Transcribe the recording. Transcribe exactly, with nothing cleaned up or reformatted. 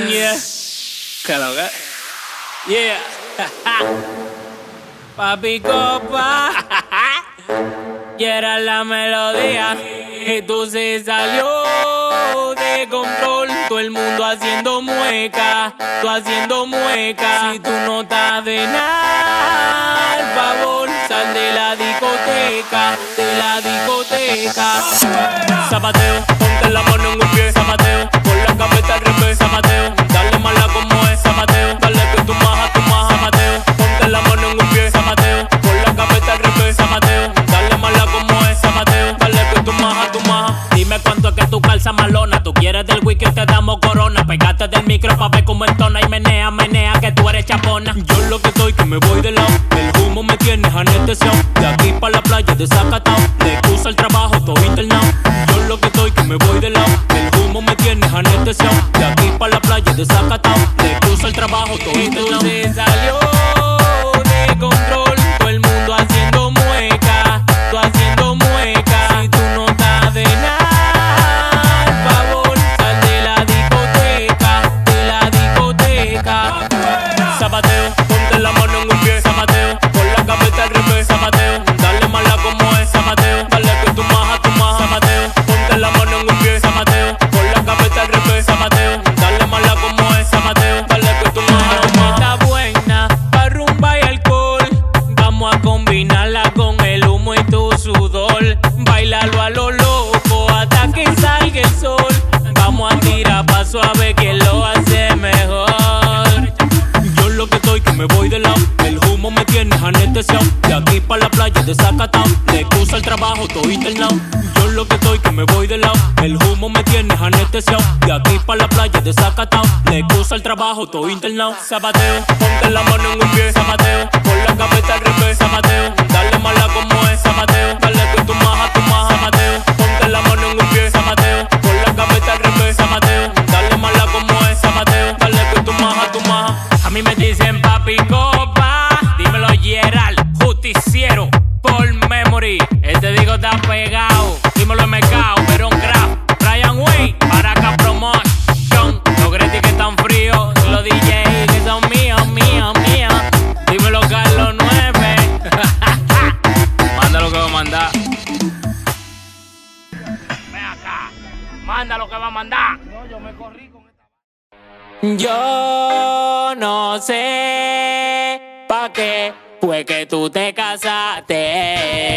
Yeah. Que lo que. Yeah. Papi Copa. Y era la melodía. Y tú se salió de control. Todo el mundo haciendo mueca. Tú haciendo mueca. Si tú no estás de nada, al favor, sal de la discoteca. De la discoteca. Zapateo, ponte la mano en un pie. Zapateo, con la cabeza al revés. Zapateo, dale mala como es. Zapateo, dale que tú maja, tú maja. Zapateo, ponte la mano en un pie. Zapateo, con la cabeza al revés. Zapateo, dale mala como es. Zapateo, dale que tú maja, tú maja. Dime cuánto es que tú calza malona. Tú quieres del wiki, te damos corona. Pegate del micro pa' ver cómo entona. Y menea, menea, que tú eres chapona. Yo lo que estoy, que me voy de lado. El humo me tienes anestesiado. De aquí pa' la playa de Zacatao. Le excusa el trabajo, todo internado. Yo lo que estoy, que me voy de lado. El humo me tienes anestesiado. De aquí pa' la playa de Zacatao. Le excusa el trabajo, todo internado. Se salió de control. Todo el mundo haciendo mueca. Tú haciendo mueca. Si tú no estás de nada, al favor, sal de la discoteca. De la discoteca. Zapateo, ponte la mano en un pie. Zapateo, con la cabeza al revés. Zapateo, dale mala como es. Zapateo, dale que tú maja, tú maja. Zapateo, ponte la mano en un pie. Zapateo, con la cabeza al revés. Zapateo, dale mala como es. Zapateo, dale que tú maja, tú maja. Está buena pa' rumba y alcohol. Vamos a combinarla con el humo y tu sudor. Bailalo a lo loco hasta que salga el sol. Vamos a tirar pa' suave que lo hace mejor. Yo lo que estoy, que me voy de lado. El humo me tienes anestesiado. De aquí pa' la playa de Zacatao. Le excusa el trabajo, todo internado. Yo lo que estoy, que me voy de lado. El humo me tienes anestesiado. De aquí pa' la playa de Zacatao. Le excusa el trabajo, todo internado. Zapateo, ponte la mano en un pie. Zapateo, con la cabeza al revés. Zapateo, dale mala como es. Zapateo, dale que tú maja, tú maja. Zapateo, ponte la mano en un pie. Zapateo, con la cabeza al revés. Zapateo, dale mala como es. Zapateo, dale que tú maja, tú maja. A mí me dicen papi Copa. Dímelo Gerald, justiciero, por memory. Este digo está pegado. Dímelo en mercado, Verón Craft, Brian Way, Paraca Promotion. Los Greti que están fríos, los D J que son míos, míos, míos. Dímelo Carlos nueve. Manda lo que va a mandar. Ven acá, manda lo que va a mandar. No, yo me corrí con esta. Yo no sé pa' qué fue que tú te casaste.